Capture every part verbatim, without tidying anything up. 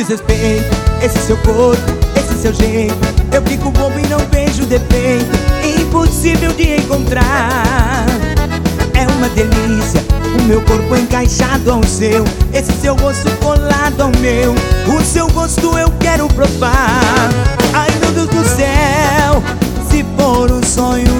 desrespeito. Esse seu corpo, esse seu jeito, eu fico bobo e não vejo defeito. Impossível de encontrar. É uma delícia o meu corpo encaixado ao seu, esse seu rosto colado ao meu. O seu gosto eu quero provar. Ai meu Deus do céu, se for um sonho,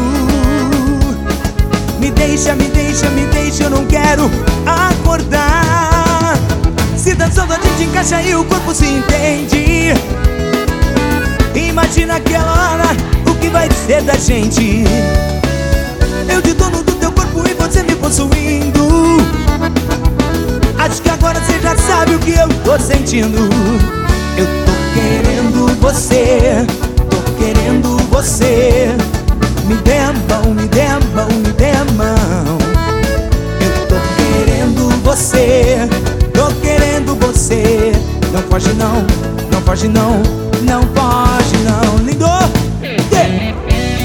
me deixa, me deixa, me deixa, eu não quero acordar. Se dançando a gente encaixa e o corpo se entende. Imagina aquela hora, o que vai ser da gente. Eu de dono do teu corpo e você me possuindo. Acho que agora você já sabe o que eu tô sentindo. Eu tô querendo você, tô querendo você. Me dê a mão, me dê a mão, me dê a mão. Eu tô querendo você, tô querendo você. Não foge não, não foge não, não foge não. Lindo! Yeah.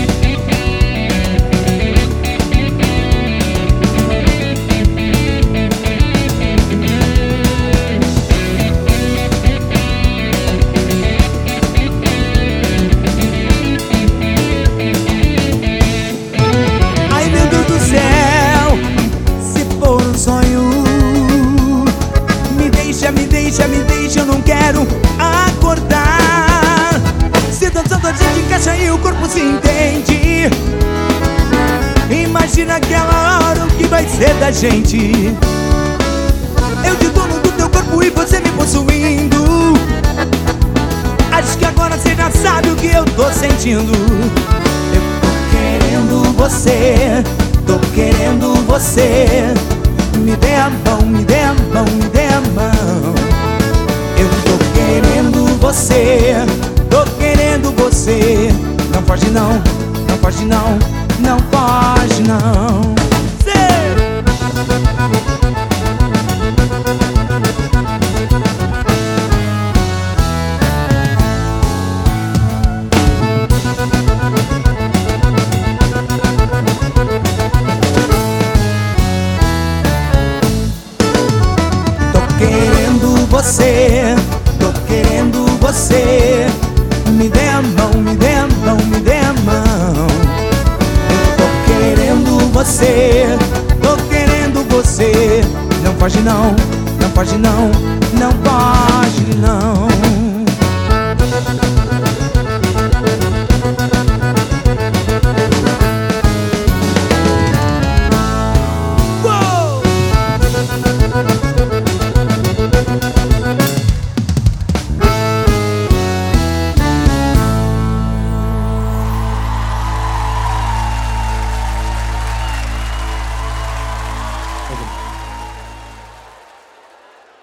Me deixa, me deixa, eu não quero acordar. Se dançando a gente encaixa e o corpo se entende. Imagina aquela hora, o que vai ser da gente. Eu de dono do teu corpo e você me possuindo. Acho que agora você já sabe o que eu tô sentindo. Eu tô querendo você, tô querendo você. Me dê a mão, me dê a mão, me dê a mão. Eu tô querendo você, tô querendo você. Não foge não, não foge não, não foge não. Você, tô querendo você. Me dê a mão, me dê a mão, me dê a mão. Eu tô querendo você, tô querendo você. Não foge não, não foge não, não foge não.